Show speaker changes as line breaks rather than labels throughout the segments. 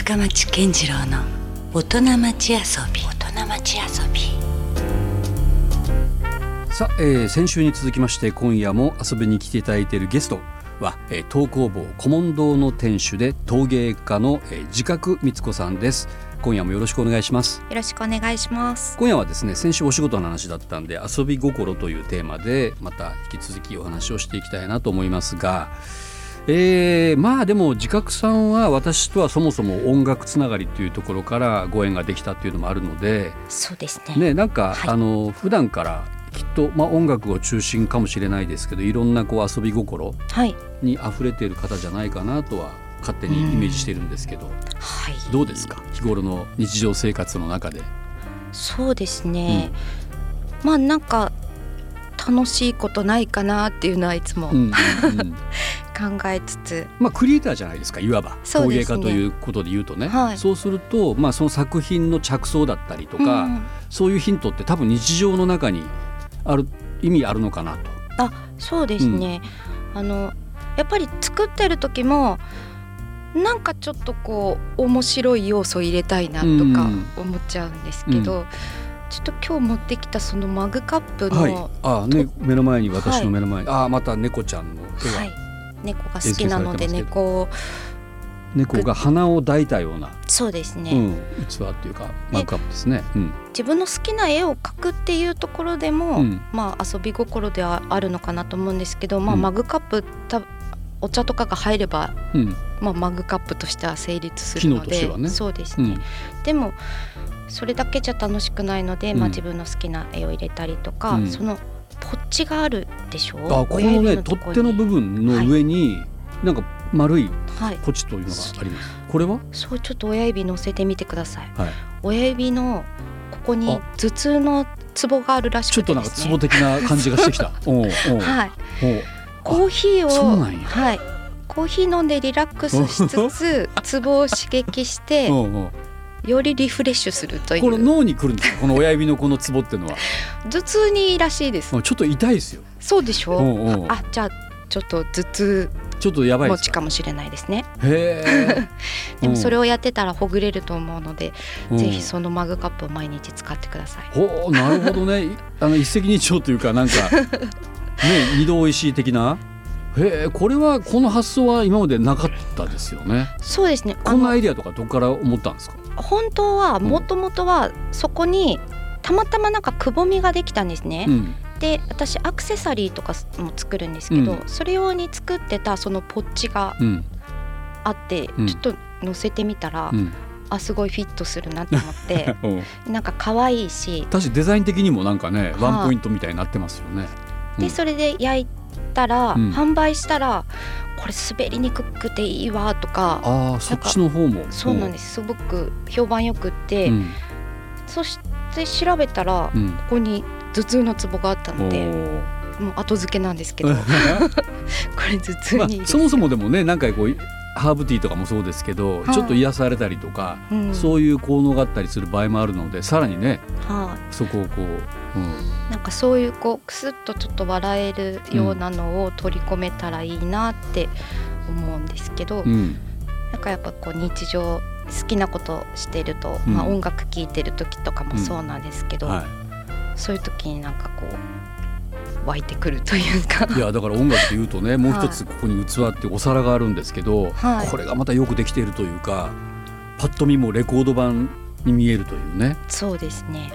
深町健次郎の大人町遊び。
さあ、先週に続きまして今夜も遊びに来ていただいているゲストは、陶工房古門堂の店主で陶芸家の、自覚光子さんです。今夜もよろしくお願いします。
よろしくお願いします。
今夜はですね、先週お仕事の話だったんで遊び心というテーマでまた引き続きお話をしていきたいなと思いますが、まあでも自覚さんは私とはそもそも音楽つながりというところからご縁ができたっていうのもあるので、
そうですね。
なんか、
はい、
普段からきっと、音楽を中心かもしれないですけど、いろんなこう遊び心に溢れている方じゃないかなとは勝手にイメージしているんですけど、
はい、
どうですか、日頃の日常生活の中で。
そうですね、なんか楽しいことないかなっていうのはいつも、考えつつ、
クリエイターじゃないですか、いわば陶芸家ということで言うとね、
はい、
そうすると、その作品の着想だったりとか、そういうヒントって多分日常の中にある意味あるのかなと。
そうですね、やっぱり作ってる時もなんかちょっとこう面白い要素入れたいなとか思っちゃうんですけど、ちょっと今日持ってきたそのマグカップの、
目の前に、私の目の前に、また猫ちゃんの絵が、
猫が好きなので猫
が花を抱いたような、
そうですね、
器っていうかマグカップですね。
自分の好きな絵を描くっていうところでも、遊び心ではあるのかなと思うんですけど、マグカップお茶とかが入れば、マグカップとしては成立するので、
機能としてはね、
そうですね、でもそれだけじゃ楽しくないので、自分の好きな絵を入れたりとか、そのポッチがあるでしょう、
このね、取っ手の部分の上に、なんか丸いポチというのがあります、これは
そう、ちょっと親指乗せてみてください、親指のここに頭痛のツボがあるらしくてですね、
ちょっとなんかツボ的な感じがしてきた
コーヒーを、
そうなんや、
コーヒー飲んでリラックスしつつツボを刺激してよりリフレッシュするという。
これ脳に来るんですか、この親指のこのツボっていうのは。
頭痛にいいらしいです。
ちょっと痛いですよ。
そうでしょう。じゃあちょっと頭痛
ちょっとやばい
持ちかもしれないですね。
へ
でもそれをやってたらほぐれると思うので、ぜひそのマグカップを毎日使ってください。
なるほどね。一石二鳥というか、なんか二度おいしい的な。これは、この発想は今までなかったですよね。
そうですね。
こんなアイデアとかどこから思ったんですか。
本当はもともとはそこにたまたまなんかくぼみができたんですね、で私アクセサリーとかも作るんですけど、それ用に作ってたそのポッチがあって、ちょっと乗せてみたら、すごいフィットするなと思ってなんか可愛いし、
確かにデザイン的にもなんかね、ワンポイントみたいになってますよね。
でそれで焼いたら、販売したらこれ滑りにくくていいわとか、
そっちの方も。
そうなんです、すごく評判よくって、そして調べたら、ここに頭痛のツボがあったので、もう後付けなんですけどこれ頭痛にいいです、
そもそもでもね、なんかこうハーブティーとかもそうですけど、ちょっと癒されたりとか、そういう効能があったりする場合もあるので、さらにね、そこをこう、
なんかそういうこうクスッとちょっと笑えるようなのを取り込めたらいいなって思うんですけど、なんかやっぱこう日常好きなことしてると、音楽聴いてる時とかもそうなんですけど、そういう時になんかこう湧いてくるというか。
いや、だから音楽でいうとね、もう一つここに器ってお皿があるんですけど、これがまたよくできているというか、パッと見もレコード版に見えるというね。
そうですね、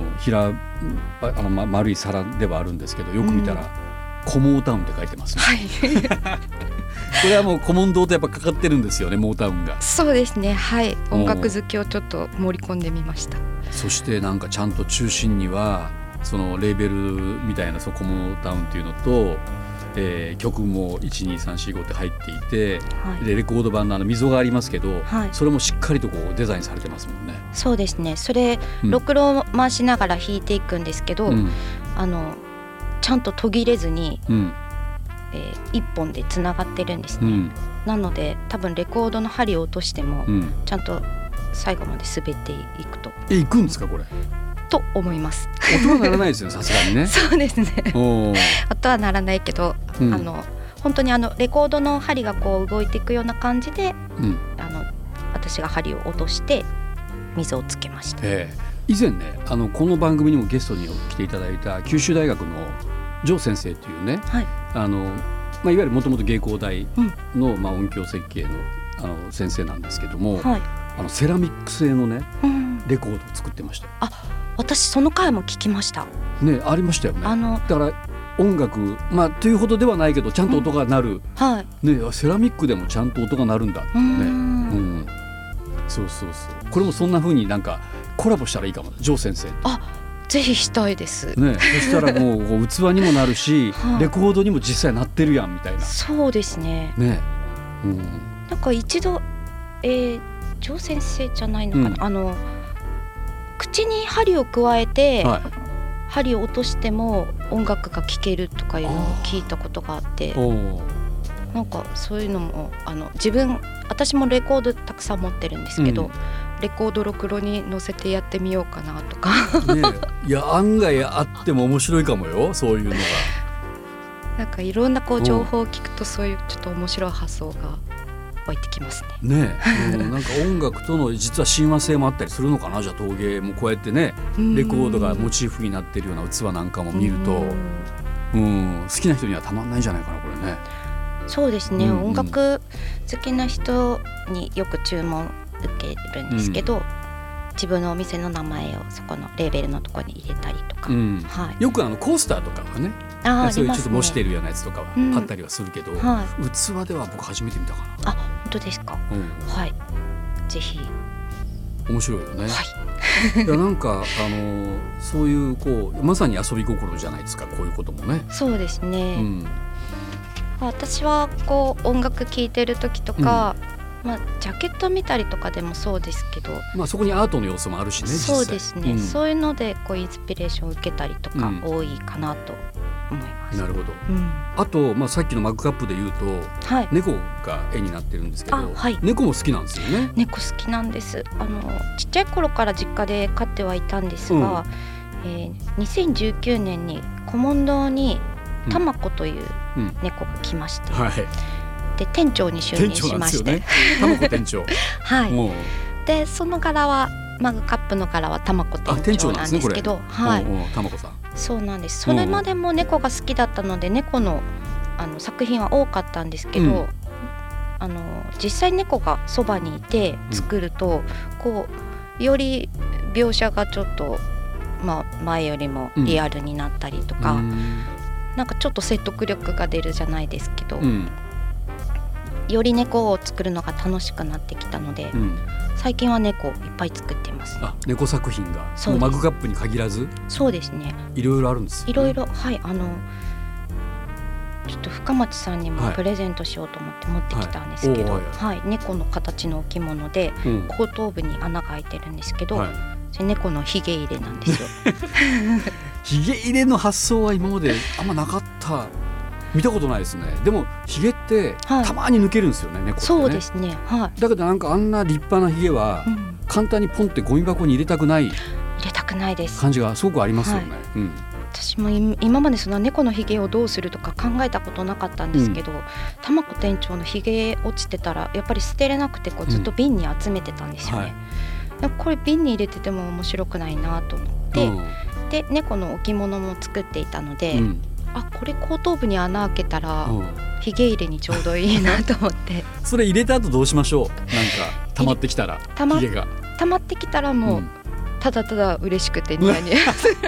丸い皿ではあるんですけど、よく見たら、コモータウンって書いてますね。これはもう古門堂とやっぱかかってるんですよね、モータウンが。
そうですね、音楽好きをちょっと盛り込んでみました。
そしてなんかちゃんと中心にはそのレーベルみたいな、そのコモータウンっていうのと、曲も 1,2,3,4,5 って入っていて、でレコード版の溝がありますけど、それもしっかりとこうデザインされてますもんね。
そうですね、それろくろを回しながら弾いていくんですけど、ちゃんと途切れずに、一本でつながってるんですね、なので多分レコードの針を落としても、ちゃんと最後まで滑っていくと。
いくんですか、これ。
と思います。
音はならないですよ、さすがにね。
そうですね。音はならないけど、本当にレコードの針がこう動いていくような感じで、 私が針を落として水をつけました。
以前ねこの番組にもゲストに来ていただいた九州大学の城先生というね、はい、いわゆるもともと芸工大の、音響設計の、先生なんですけども、はい、セラミック製のね、レコードを作ってましたよ。
私その回も聞きました
ね。ありましたよね。だから音楽、というほどではないけどちゃんと音が鳴る、はいね、セラミックでもちゃんと音が鳴るんだってね。そうこれもそんな風になんかコラボしたらいいかも。城先生
ぜひしたいです
ね。そしたらもう器にもなるし、レコードにも実際鳴ってるやんみたいな。
そうですね。なんか一度、城先生じゃないのかな、口に針を加えて、針を落としても音楽が聴けるとかいうのを聞いたことがあって、なんかそういうのも私もレコードたくさん持ってるんですけど、レコードろくろに乗せてやってみようかなとか
いや案外あっても面白いかもよ、そういうのが。
なんかいろんな情報を聞くとそういうちょっと面白い発想が湧いてきますね。なんか音楽との実は親和性もあったりするのかな。じゃあ陶芸もこうやってねレコードがモチーフになってるような器なんかも見ると好きな人にはたまんないんじゃないかなこれね。 そうですね、音楽好きな人によく注文受けるんですけど、自分のお店の名前をそこのレーベルのところに入れたりとか、
よくコースターとかはねそういうちょっと模してるようなやつとかはあったりはするけど、器では僕初めて見たかな。
本当ですか。はい、ぜひ。
面白いよね。いやなんかそういうまさに遊び心じゃないですか、こういうこともね。そうですね、私は音楽聴いてる時とか、ジャケット見たりとかでもそうですけど、 そこにアートの要素もあるしね。
そうですね、そういうのでインスピレーションを受けたりとか多いかなと思います。
なるほど、あと、さっきのマグカップで言うと、猫が絵になってるんですけど、猫も好きなんですよね。猫好きなんです。ちっちゃい頃から実家で飼ってはいたんですが、2019年にコモンドにタマコという猫が来まして、で店長に就任しまして、 タマコ店長
でその柄はマグカップの柄はタマコ店長なんですけど、
タマコさん。
そうなんです。それまでも猫が好きだったので猫の作品は多かったんですけど、実際猫がそばにいて作ると、より描写がちょっと、前よりもリアルになったりとか、なんかちょっと説得力が出るじゃないですけど、より猫を作るのが楽しくなってきたので、最近は猫いっぱい作ってます。
猫作品がもうマグカップに限らず。そうですね、いろいろあるんですよね。いろいろ、ちょっと深町さんにもプレゼントしようと思って持ってきたんですけど、猫の形の置物で、後頭部に穴が開いてるんですけど、猫のひげ入れなんですよ。 ひげ入れの発想は今まであんまなかった、見たことないですね。でもひげってたまに抜けるんですよね、猫ってね。
そうですね、
だけどなんかあんな立派なひげは簡単にポンってゴミ箱に入れたくない
です
感じがすごくありますよね。
私も今までその猫のひげをどうするとか考えたことなかったんですけど、タマコ店長のひげ落ちてたらやっぱり捨てれなくてずっと瓶に集めてたんですよね。これ瓶に入れてても面白くないなと思って、で猫の置物も作っていたので、これ後頭部に穴開けたらひげ入れにちょうどいいなと思って
それ入れた後どうしましょう。なんか溜まってきたら、ひげが
溜まってきたらもう、ただただ嬉しくてニヤニヤ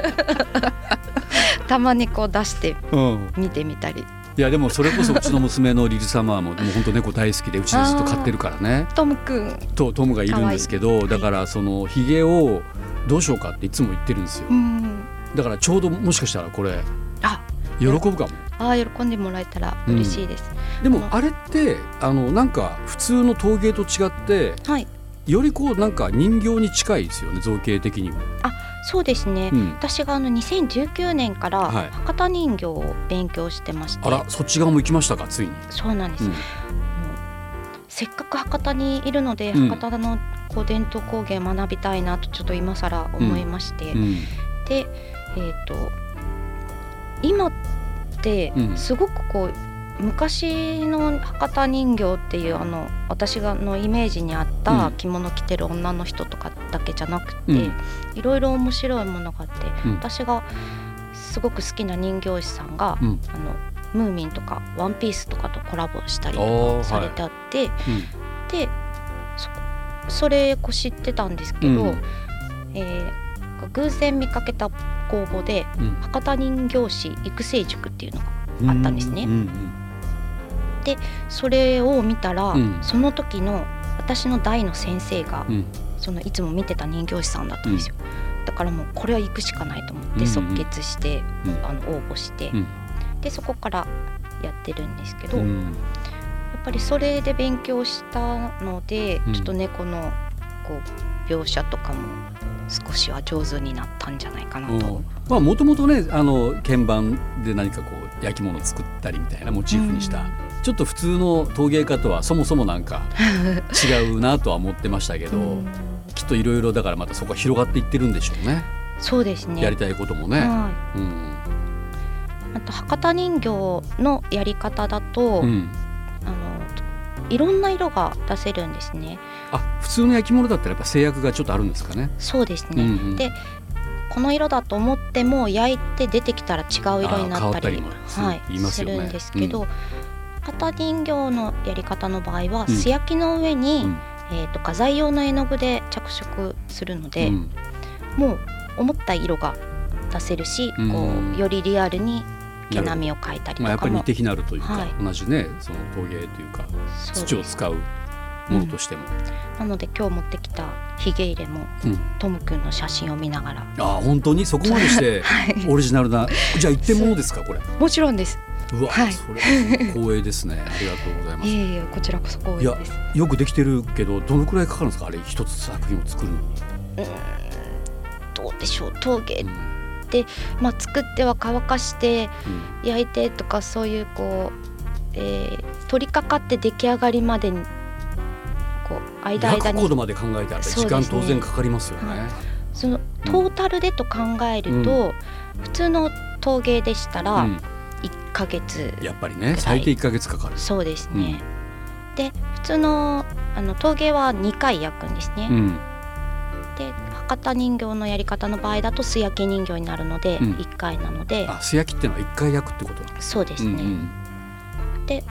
たまに出して見てみたり。
いやでもそれこそうちの娘のリルサマーも本当猫大好きでうちでずっと飼ってるからね。
トムくん
とトムがいるんですけど、だからそのひげをどうしようかっていつも言ってるんですよ。だからちょうどもしかしたらこれ喜ぶかも。
喜んでもらえたら嬉しいです。
でもあれってなんか普通の陶芸と違って、よりなんか人形に近いですよね、造形的にも。
そうですね、私が2019年から博多人形を勉強してまして、
そっち側も行きましたか、ついに。
そうなんです、せっかく博多にいるので、博多の伝統工芸学びたいなとちょっと今更思いまして、で今ってすごく昔の博多人形っていう私のイメージにあった着物着てる女の人とかだけじゃなくて、いろいろ面白いものがあって、私がすごく好きな人形師さんが、ムーミンとかワンピースとかとコラボしたりとかされてあって、でそれ知ってたんですけど、偶然見かけた公募で、博多人形師育成塾っていうのがあったんですね。でそれを見たら、その時の私の代の先生が、いつも見てた人形師さんだったんですよ。だからもうこれは行くしかないと思って即決して、応募して、でそこからやってるんですけど、やっぱりそれで勉強したので、ちょっと猫の描写とかも少しは上手になったんじゃないかなと。
もともとね鍵盤で何か焼き物作ったりみたいなモチーフにした、ちょっと普通の陶芸家とはそもそもなんか違うなとは思ってましたけど、きっといろいろだからまたそこは広がっていってるんでしょうね。
そうですね。
やりたいこともね。
あと博多人形のやり方だと、いろんな色が出せるんですね。
普通の焼き物だったらやっぱ制約がちょっとあるんですかね。
そうですね、でこの色だと思っても焼いて出てきたら違う色になったりするんですけど、博多人形のやり方の場合は、素焼きの上に、画材用の絵の具で着色するので、もう思った色が出せるし、よりリアルに毛並みを描いたりとかも、
やっぱり似て非なるというか、同じねその陶芸というか土を使うものとしても、
なので今日持ってきたひげ入れも、トムくんの写真を見ながら。
本当にそこまでしてオリジナルなじゃあ一点物ですかこれ。
もちろんです。
うわ、それ光栄ですね。ありがとうございます。
いえこちらこそ光栄です。
よくできてるけどどのくらいかかるんですか、あれ一つ作品を作るのに。
どうでしょう、陶芸で、作っては乾かして焼いてとか、そういう取り掛かって出来上がりまでに間に
焼くことまで考えてあったら時間当然かかりますよね。
そのトータルでと考えると、普通の陶芸でしたら1ヶ月、
やっぱりね最低1ヶ月かかる。
そうですね、で普通の陶芸は2回焼くんですね、で博多人形のやり方の場合だと素焼き人形になるので1回なので、
素焼きっていうのは1回焼くってことなんですか。
そうですね、で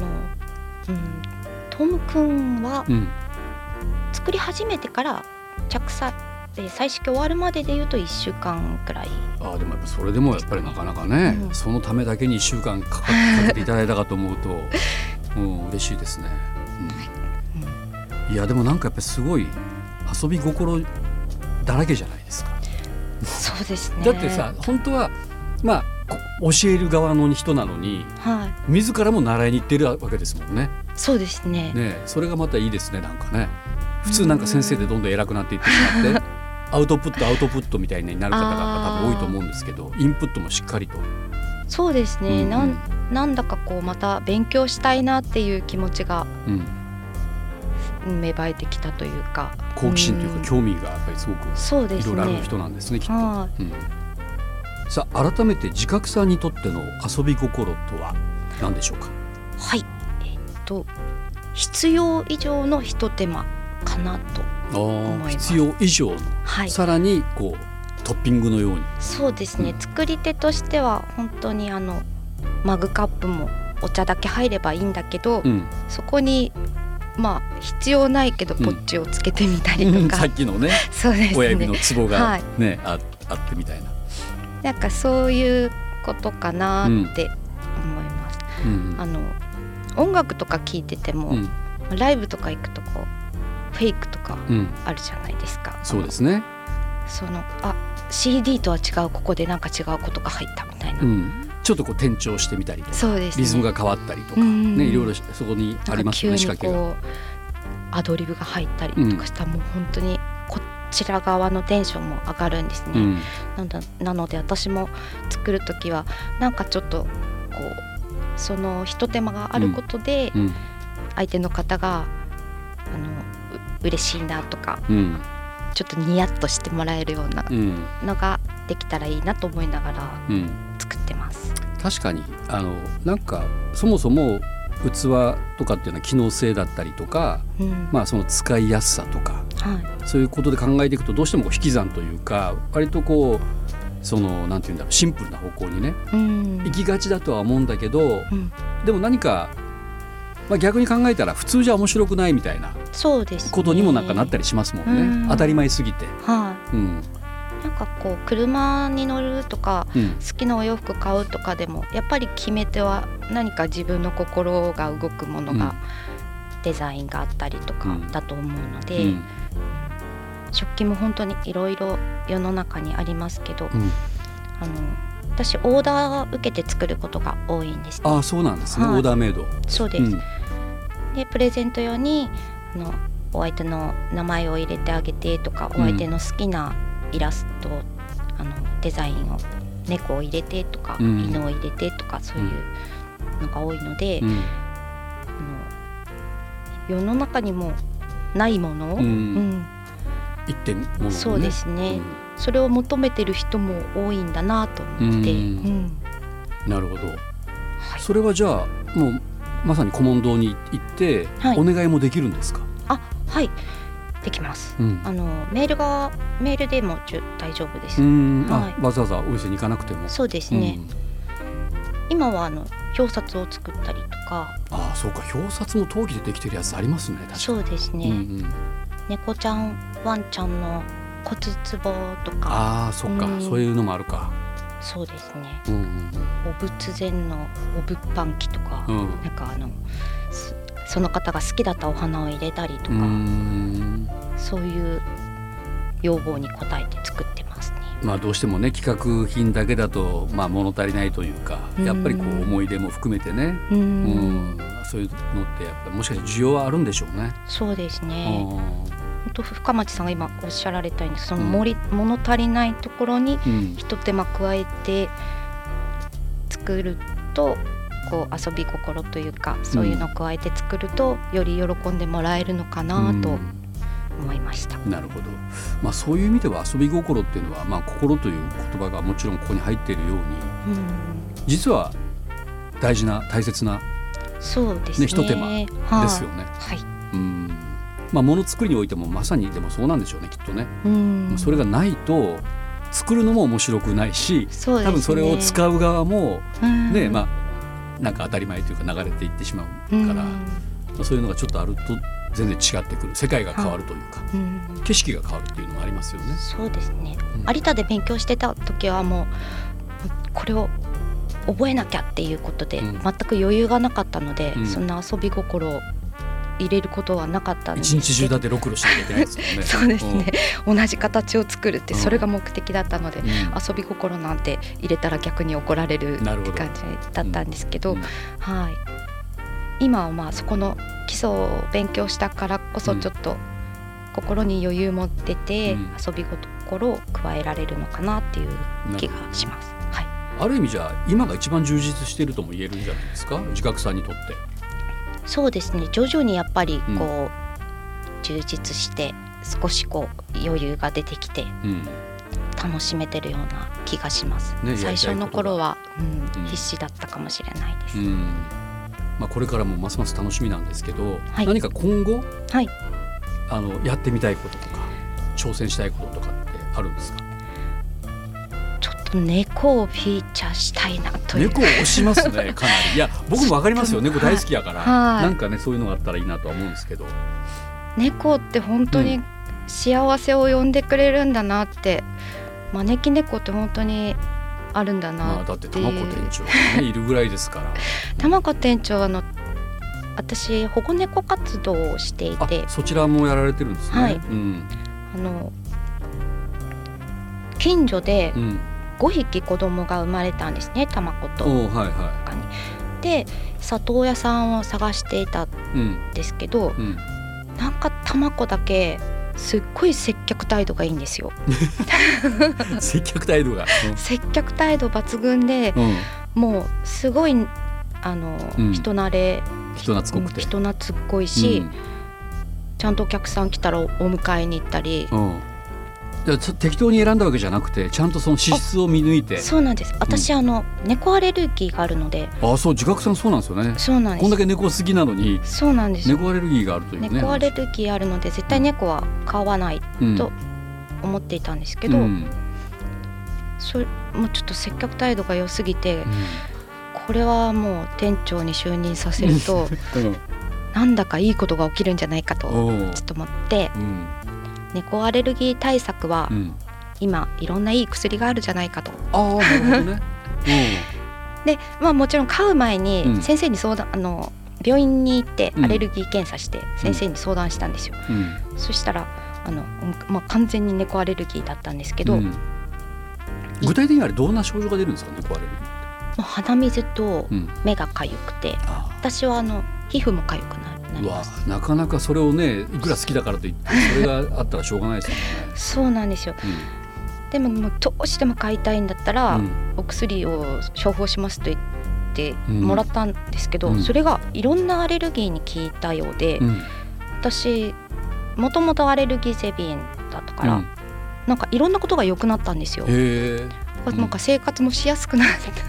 トムくんは作り始めてから着彩彩色終わるまででいうと1週間くらい。
でもやっぱそれでもやっぱりなかなかね、そのためだけに1週間かけていただいたかと思うと嬉しいですね。いやでもなんかやっぱりすごい遊び心だらけじゃないですか。
そうですね。
だってさ、本当は教える側の人なのに、自らも習いに行ってるわけですもんね。
そうですね。
それがまたいいですね。なんかね、普通なんか先生でどんどん偉くなっていってしまってアウトプットみたいになる方が多分多いと思うんですけど、インプットもしっかりと。
そうですね、なんだかまた勉強したいなっていう気持ちが、芽生えてきたというか、
好奇心というか興味がやっぱりすごくいろいろある人なんですね、きっと。さあ改めて自覚さんにとっての遊び心とは何でしょうか。
はい、必要以上のひと手間かなと思います。
必要以上の、さらにトッピングのように。そう
ですね、作り手としては本当にマグカップもお茶だけ入ればいいんだけど、そこに必要ないけどポッチをつけてみたりとか、
さっきのね、
そうですね、
親指のツボが、あってみたいな、
なんかそういうことかなって思います。音楽とか聴いてても、ライブとか行くとフェイクとかあるじゃないですか。
そうですね。
CD とは違う、ここでなんか違うことが入ったみたいな、
ちょっと転調してみたりとか、
そうですね、
リズムが変わったりとか、いろいろそこにありますよね、仕掛けが。
アドリブが入ったりとかしたら、もう本当にこちら側のテンションも上がるんですね。なので私も作るときはなんかちょっとそのひと手間があることで、相手の方が嬉しいなとか、ちょっとニヤッとしてもらえるようなのができたらいいなと思いながら作ってます。
確かになんかそもそも器とかっていうのは機能性だったりとか、その使いやすさとか、そういうことで考えていくとどうしても引き算というか割とそのなんていうんだろうシンプルな方向にね、行きがちだとは思うんだけど、でも何か、逆に考えたら普通じゃ面白くないみたいなことにもなんかなったりしますもんね、当たり前すぎて。
なんか車に乗るとか、好きなお洋服買うとかでもやっぱり決め手は何か自分の心が動くものが、デザインがあったりとかだと思うので、食器も本当にいろいろ世の中にありますけど、私オーダー受けて作ることが多いんですね。
そうなんですね、オーダーメイド。そう
です、でプレゼント用にお相手の名前を入れてあげてとか、お相手の好きなイラスト、デザインを猫を入れてとか、犬を入れてとかそういうのが多いので、世の中にもないもの、
一点ものね、
そうですね、それを求めてる人も多いんだなと思って、
なるほど、それはじゃあもうまさに古門堂に行ってお願いもできるんですか？
はい、できます、メールでも大丈夫です。
わざわざお店に行かなくても。
そうですね、今は表札を作ったりとか。
そうか、表札も陶器でできてるやつありますね。確かに
そうですね、猫ちゃんワンちゃんの骨壺とか。
そうか、そういうのもあるか。
そうですね、お仏前のお物販機とか、なんかその方が好きだったお花を入れたりとか、そういう要望に応えて作ってますね。
どうしてもね企画品だけだと物足りないというか、やっぱり思い出も含めてね、そういうのってやっぱもしかして需要はあるんでしょうね。
そうですね、深町さんが今おっしゃられたようにその物足りないところに一手間加えて作ると、遊び心というかそういうのを加えて作ると、より喜んでもらえるのかなと思いました。
なるほど、そういう意味では遊び心っていうのは、心という言葉がもちろんここに入っているように、実は大事な大切な、
そうですね、
一手間ですよね。もの作りにおいてもまさにでもそうなんでしょうね、きっとね。それがないと作るのも面白くないし、多分それを使う側もね、なんか当たり前というか流れていってしまうから、そういうのがちょっとあると全然違ってくる、世界が変わるというか、景色が変わるっていうのもありますよね。
そうですね、有田で勉強してた時はもうこれを覚えなきゃっていうことで全く余裕がなかったので、そんな遊び心を入れることはなかったんですけど、
一日中だってろくろしなきゃいけないですもんね。
そうですね、同じ形を作るってそれが目的だったので、遊び心なんて入れたら逆に怒られるって感じだったんですけど、今はそこの基礎を勉強したからこそちょっと心に余裕も出て、遊び心を加えられるのかなっていう気がします。
ある意味じゃあ今が一番充実しているとも言えるんじゃないですか、自覚さんにとって。
そうですね、徐々にやっぱり充実して少し余裕が出てきて、楽しめてるような気がします、最初の頃は、必死だったかもしれないです。
これからもますます楽しみなんですけど、何か今後、やってみたいこととか挑戦したいこととかってあるんですか？
ちょっと猫をフィーチャーしたいなという。
猫を推しますね、かなり。いや僕も分かりますよ、猫大好きやから、なんかねそういうのがあったらいいなとは思うんですけど、
猫って本当に幸せを呼んでくれるんだなって、招き猫って本当にあるんだなって。
だって玉子店長が、いるぐらいですから
玉子店長私保護猫活動をしていて。
そちらもやられてるんですね。
近所で5匹子供が生まれたんですね、玉子と他に。で里親さんを探していたんですけど、なんか玉子だけすっごい接客態度がいいんですよ。
接客態度が、
接客態度抜群で、もうすごい人慣れ、
人懐っこくて、
人懐っこいし、ちゃんとお客さん来たらお迎えに行ったり、
じゃあ適当に選んだわけじゃなくてちゃんとその資質を見抜いて。
そうなんです。私、猫アレルギーがあるので。
そう、自覚さんそうなんですよね。
そうなんです。
こんだけ猫好きなのに。
そうなんです。
猫アレルギーがあるというね。
猫アレルギーあるので絶対猫は飼わないと思っていたんですけど、それもうちょっと接客態度が良すぎて、これはもう店長に就任させると、なんだかいいことが起きるんじゃないかとちょっと思って、猫アレルギー対策は、今いろんないい薬があるじゃないかと。
なるほどね。
で、もちろん飼う前に先生に相談、病院に行ってアレルギー検査して先生に相談したんですよ。そしたら完全に猫アレルギーだったんですけど、
具体的にあれどんな症状が出るんですか、猫アレルギーって。
鼻水と目がかゆくて、私は皮膚もかゆくなります。
なかなかそれをね、いくら好きだからといってそれがあったらしょうがないですよね。
そうなんですよ。でもどうしても飼いたいんだったら、お薬を処方しますと言ってもらったんですけど、それがいろんなアレルギーに効いたようで、私もともとアレルギー性鼻炎だったから、なんかいろんなことが良くなったんですよ。なんか生活もしやすくなった。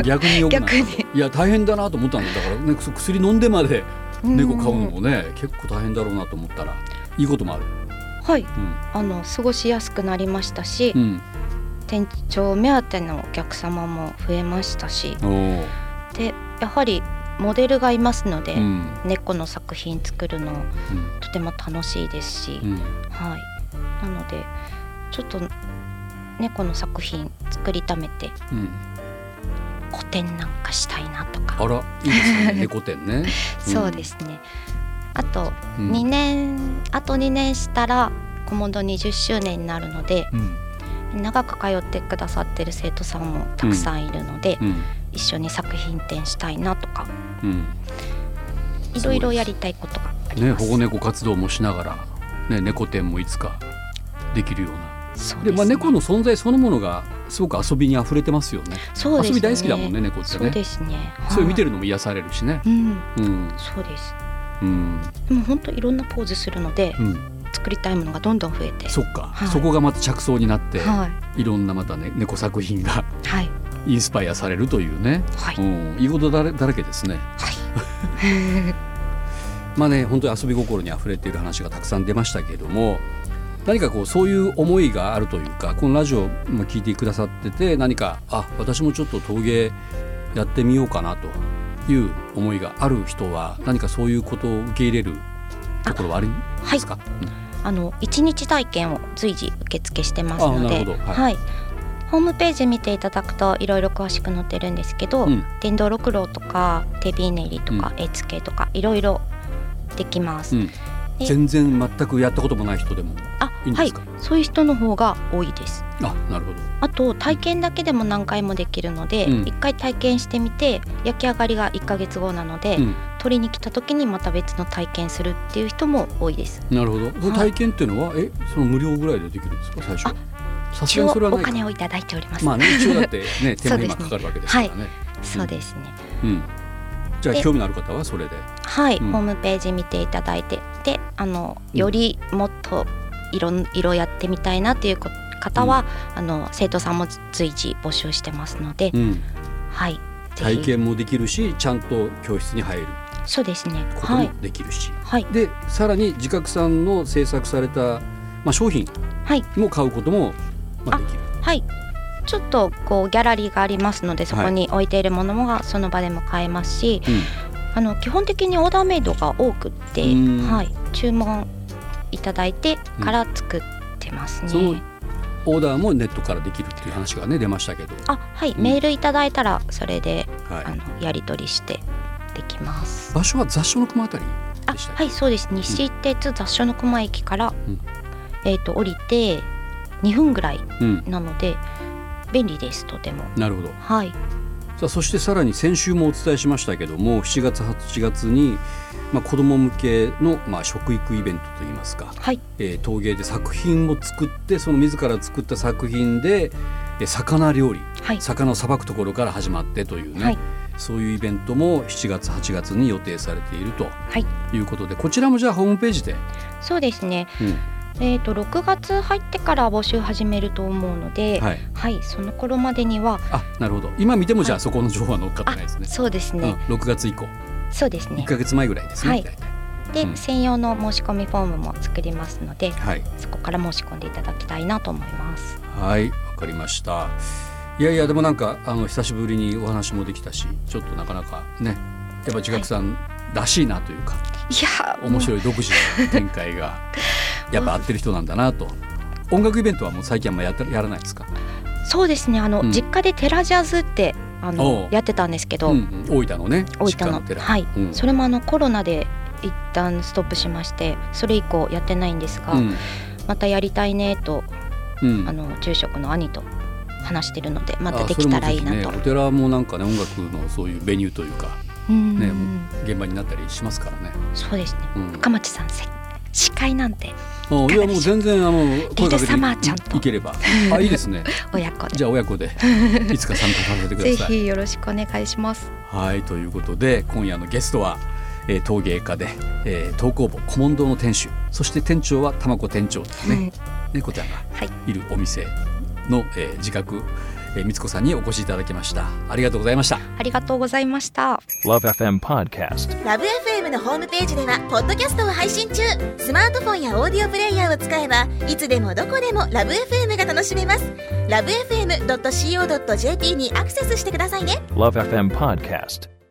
逆に良くなった。いや大変だなと思ったんだから、ね、薬飲んでまで猫飼うのもね、結構大変だろうなと思ったらいいこともある。
はい、過ごしやすくなりましたし、店長目当てのお客様も増えましたし、でやはりモデルがいますので、猫の作品作るのとても楽しいですし、なのでちょっと猫の作品作りためて、個展なんかしたいなとか。
あら、いいですね。猫展ね。
そうですね。あと2年したらコモド20周年になるので、長く通ってくださってる生徒さんもたくさんいるので、一緒に作品展したいなとか、いろいろやりたいことがあります。
保護猫活動もしながら、猫展もいつかできるような。
そうですね。
猫の存在そのものがすごく遊びにあふれてますよね。
そうですね。
遊び大好きだもんね、猫ってね。
そうですね。
それ見てるのも癒されるしね。
そうです。でも本当いろんなポーズするので、作りたいものがどんどん増えて。
そっか、そこがまた着想になって、いろんなまたね、猫作品がインスパイアされるというね。いいことだらけですね。まあね、本当に遊び心にあふれている話がたくさん出ましたけれども、何かそういう思いがあるというか、このラジオも聞いてくださってて、何か私もちょっと陶芸やってみようかなという思いがある人は、何かそういうことを受け入れるところはありますか？
1日体験を随時受付してますので、ホームページ見ていただくといろいろ詳しく載ってるんですけど、電動ろくろとか手びねりとか絵付けとかいろいろできます。
全然全くやったこともない人でもいいんですか？
そういう人の方が多いです。
なるほど。
あと体験だけでも何回もできるので、1回体験してみて焼き上がりが1ヶ月後なので、取りに来た時にまた別の体験するっていう人も多いです。
なるほど。体験っていうのはその無料ぐらいでできるんですか、最初？さすがにそれはないか。
お金をいただいております。
一応だってね、手間暇かかるわけですからね。
そうですね。
じゃあ興味のある方はそれで、
ホームページ見ていただいて、でよりもっと色やってみたいなっていう方は、生徒さんも随時募集してますので、
体験もできるし、ちゃんと教室に入る。
そうですね。
こともできるし、でさらに自覚さんの制作された、商品も買うこともできる。
ちょっとギャラリーがありますので、そこに置いているものがその場でも買えますし、基本的にオーダーメイドが多くって、注文いただいてから作ってますね。
そのオーダーもネットからできるっていう話がね出ましたけど、
メールいただいたらそれで、やり取りしてできます。
場所は雑所の熊あたりでしたっけ？
そうです。西鉄雑所の熊駅から、降りて2分ぐらいなので、便利です、とても。
なるほど。さあ、そしてさらに先週もお伝えしましたけども、7月8月に、子ども向けの、食育イベントといいますか、陶芸で作品を作って、その自ら作った作品で魚料理、魚をさばくところから始まってというね、そういうイベントも7月8月に予定されているということで、こちらもじゃあホームページで。
そうですね。 6月入ってから募集始めると思うので、はいはい、その頃までには。
なるほど。今見てもじゃあそこの情報は載っかってないですね。
そうですね、
6月以降。
そうですね、
1ヶ月前ぐらいですね、はい、
で、専用の申し込みフォームも作りますので、はい、そこから申し込んでいただきたいなと思います。
はい、わかりました。いやでもなんか久しぶりにお話もできたし、ちょっとなかなかね、やっぱ自覚さんらしいなというか、面白い独自の展開がやっぱ合ってる人なんだなと。音楽イベントはもう最近はやらないですか？
そうですね、実家でテラジャズってやってたんですけど、
大分のね、
大分の寺、はい、それもコロナで一旦ストップしまして、それ以降やってないんですが、またやりたいねと、住職の兄と話してるので、またできたらいいなと。
お寺もなんかね、音楽のそういうベニューというか、ね、現場になったりしますからね。
そうですね、深町さん司会なんて
いやもう全然
リルサマーちゃんと
いければいいですね
親子で、
じゃあ親子でいつか参加させてください。
ぜひよろしくお願いします。
はい、ということで今夜のゲストは陶芸家で、陶工房古門堂の店主、そして店長は玉子店長ですね、猫ちゃんがいるお店の、自覚みつこさんにお越しいただきました。ありがとうございました。
ありがとうございました。
LoveFM Podcast。LoveFM のホームページではポッドキャストを配信中。スマートフォンやオーディオプレイヤーを使えばいつでもどこでも LoveFM が楽しめます。 LoveFM.co.jp にアクセスしてくださいね。
LoveFM Podcast